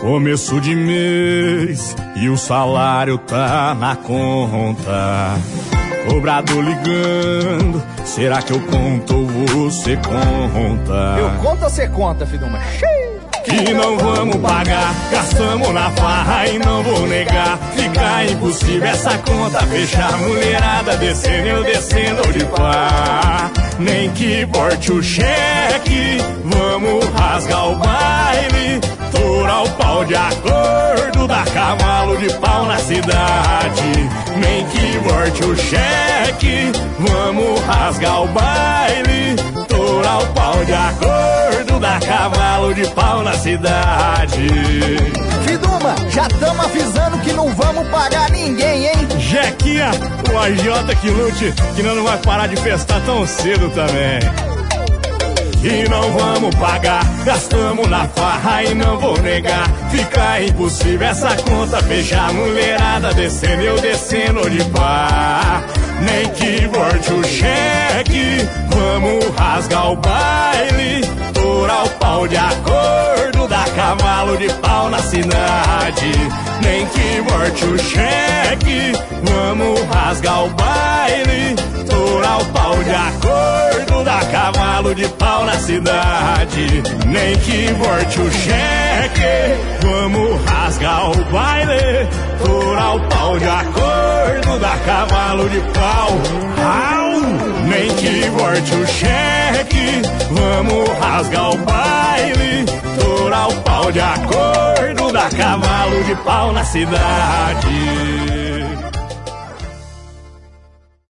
Começo de mês e o salário tá na conta. Cobrador ligando, será que eu conto ou você conta? Eu conto ou você conta, Fiduma? Que não vamos pagar, gastamos na farra e não vou negar. Fica impossível essa conta fechar. Mulherada descendo, eu descendo de pá. Nem que volte o cheque, vamos rasgar o baile. Tourar o pau de acordo, dar cavalo de pau na cidade. Nem que volte o cheque, vamos rasgar o baile. Tourar o pau de acordo, dar cavalo de pau na cidade. Fiduma, já tamo avisando que não vamos pagar ninguém, hein? Jequinha, o AJ que lute, que não vai parar de festar tão cedo também. E não vamos pagar, gastamos na farra e não vou negar. Fica impossível essa conta fechar. Mulherada descendo, eu descendo de pá. Nem que volte o cheque, vamos rasgar o baile. Tourar o pau de acordo, dar cavalo de pau na cidade. Nem que volte o cheque, vamos rasgar o baile. Tourar o pau de acordo, dar cavalo de pau na cidade. Nem que volte o cheque, vamos rasgar o baile. Tourar o pau de acordo, dar cavalo de pau. Au! Nem que volte o cheque, vamos rasgar o baile. Tourar o pau de acordo, dar cavalo de pau na cidade.